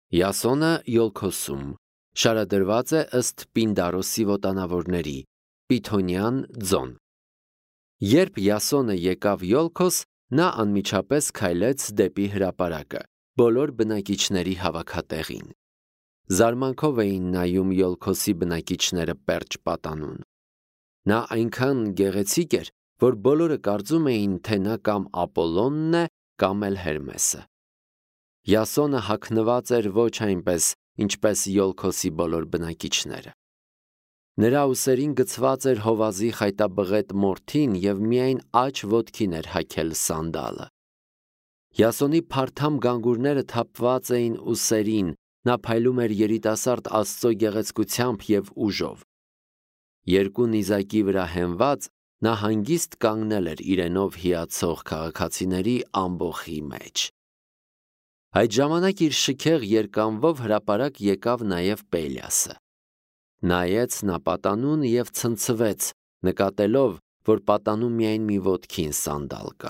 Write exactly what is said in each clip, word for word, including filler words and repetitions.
Յասոնը Յոլքոսում շարադրված է ըստ Պինդարոսի ոտանավորների, Պիթոնյան ձոն։ Երբ Յասոնը եկավ Յոլքոս, նա անմիջապես քայլեց դեպի հրապարակը, բոլոր բնակիչների հավաքատեղին։ Զարմանքով էին նայում Յոլքոսի բնակիչները պերճ պատանուն։ Նա այնքան գեղեցիկ էր, որ բոլորը կարծում էին, թե նա կամ Ապոլոնն է, կամ էլ Հերմեսը։ Յասոնը հագնված էր ոչ այնպես, ինչպես Յոլքոսի բոլոր բնակիչները։ Նրա ուսերին գցված էր հովազի խայտաբղետ մորթին և միայն աջ ոտքին էր հագել սանդալը։ Յասոնի փարթամ գանգուրները թափված էին ուսերին, նա փայլում էր երիտասարդ Աստծո գեղեցկությամբ և ուժով։ Երկու նիզակի վրա հենված, նա հանգիստ կանգնել էր իրենով հիացող քաղաքացիների ամբոխի մեջ։ Այդ ժամանակ իր շքեղ երկանվով հրապարակ եկավ նաև Պելիասը։ Նայեց նա պատանուն և ցնցվեց, նկատելով, որ պատանում միայն մի ոտքին սանդալ կա։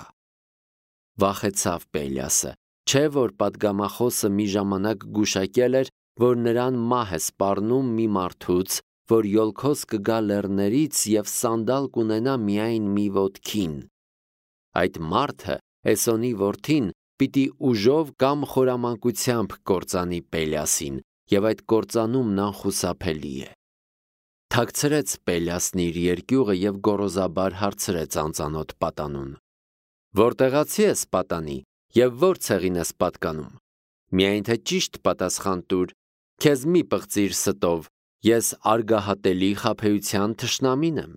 Վախեցավ Պելիասը, չէ որ պատգամախոսը մի ժամանակ գուշակել էր, որ նրան մահ է սպառնում մի մարդուց, որ Յոլքոս կգա լեռներից և սանդալ կունենա միայն մի ոտքին։ Այդ մարդը, Էսոնի որդին, պիտի ուժով կամ խորամանկությամբ կործանի Պելիասին, և այդ կործանումն անխուսափելի է։ Թաքցրեց Պելիասն իր երկյուղը և գոռոզաբար հարցրեց անծանոթ պատանուն. «Որտեղացի ես, պատանի, և ո՞ր ցեղին ես պատկանում։ Միայն թե ճիշտ պատասխան տուր, քեզ մի պղծիր ստով, ես արգահատելի խաբեության թշնամին եմ»։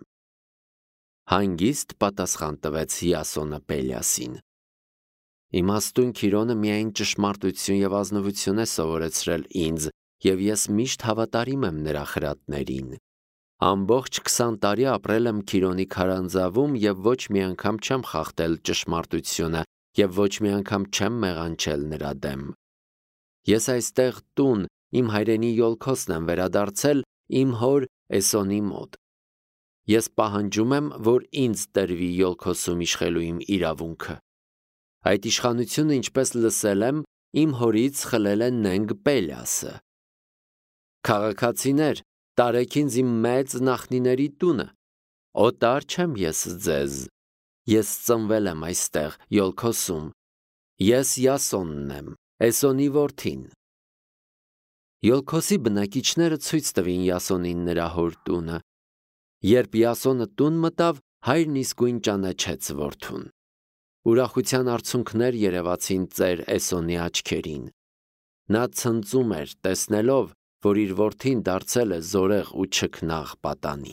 Հանգիստ պատասխան տվեց Յասոնը Պելիասին. «Իմաստուն Քիրոնը միայն ճշմարտություն և ազնվություն է սովորեցրել ինձ, և ես միշտ հավատարիմ եմ նրա խրատներին։ Ամբողջ քսան տարի ապրել եմ Քիրոնի քարանձավում և ոչ մի անգամ չեմ խախտել ճշմարտությունը և ոչ մի անգամ չեմ մեղանչել նրա դեմ։ Ես այստեղ տուն, իմ հայրենի Յոլքոսն եմ վերադարձել իմ հոր Էսոնի մոտ։ Ես պահանջում եմ, որ ինձ տրվի Յոլքոսում իշխելու իմ իրավունքը։ Այդ իշխանությունը, ինչպես լսել եմ, իմ հորից խլել է նենգ Պելիասը։ Քաղաքացիներ, տարեք ինձ իմ մեծ նախնիների տունը։ Օտար չեմ ես ձեզ։ Ես ծնվել եմ այստեղ, Յոլքոսում։ Ես Յասոնն եմ, Էսոնի որդին»։ Յոլքոսի բնակիչները ցույց տվին Յասոնին նրա հոր տունը։ Երբ Յասոնը տուն մտավ, հայրն իսկույն ճանաչեց որդուն։ Ուրախության արցունքներ երևացին ծեր Էսոնի աչքերին։ Նա ցնծում էր, տեսնելով, որ իր որդին դարձել է զորեղ ու չքնաղ պատանի։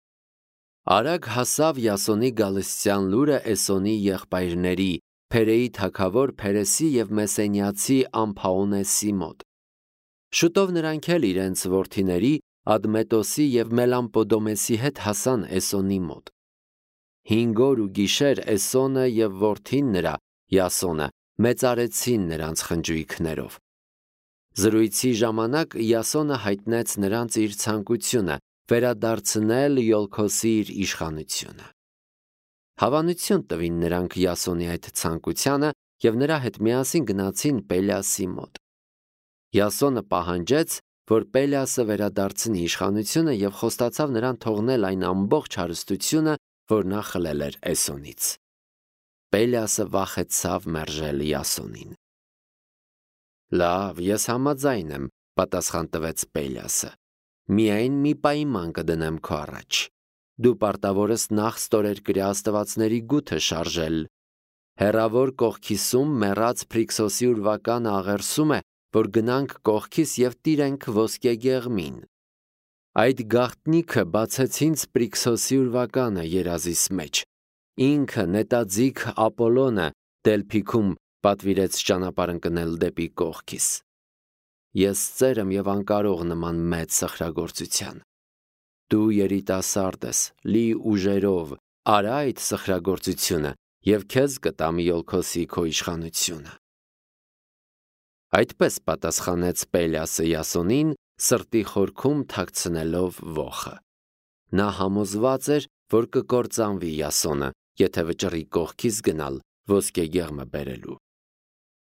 Արագ հասավ Յասոնի գալստյան լուրը Էսոնի եղբայրների՝ Փերեի թագավոր Փերեսի և Մեսենիացի Ամփաոնեսի մոտ։ Շուտով նրանք էլ իրենց որդիների Ադմետոսի և Մելամպոդոմեսի հետ հասան Էսոնի մոտ։ Հինգ օր ու գիշեր Էսոնը և որդին նրա Յասոնը մեծարեցին նրանց խնջույքներով։ Զրույցի ժամանակ Յասոնը հայտնեց նրանց իր ցանկությունը վերադարձնել Յոլքոսի իր իշխանությունը։ Հավանություն տվին նրանք Յասոնի այդ ցանկությանը և նրա հետ միասին գնացին Պելիասի մոտ։ Յասոնը պահանջեց, որ Պելիասը վերադարձնի իշխանությունը և խոստացավ նրան թողնել այն ամբողջ հարստությունը, որ նա խլել էր Էսոնից։ Պելիասը վախեցավ մերժել Յասոնին։ Լավ, ես համաձայն եմ, պատասխան տվեց Պելիասը։ Միայն մի պայման կդնեմ քո առաջ։ Դու պարտավոր ես նախ ստորերկրյա աստվածների գութը շարժել։ Հեռավոր կողքիսում մեռած Փրիքսոսի ուրվականը աղերսում է, որ գնանք կողքիս և տիրենք ոսկեգեղմին։ Այդ գաղտնիքը բացեց ինձ Պրիքսոսի ուրվականը երազիս մեջ։ Ինքը նետաձիգ Ապոլոնը Դելփիքում պատվիրեց ճանապարհ ընկնել դեպի կողքիս։ Ես ծեր եմ և անկարող նման մեծ սխրագործության։ Դու երիտասարդ ես, լի ուժերով, արա այդ սխրագործությունը և քեզ կտամ Յոլքոսի քո իշխանությունը։ Այդպես պատասխանեց Պելիասը Յասոնին, սրտի խորքում թաքցնելով ոխը։ Նա համոզված էր, որ կկործանվի Յասոնը, եթե վճռի կողքից գնալ ոսկեգեղմը բերելու։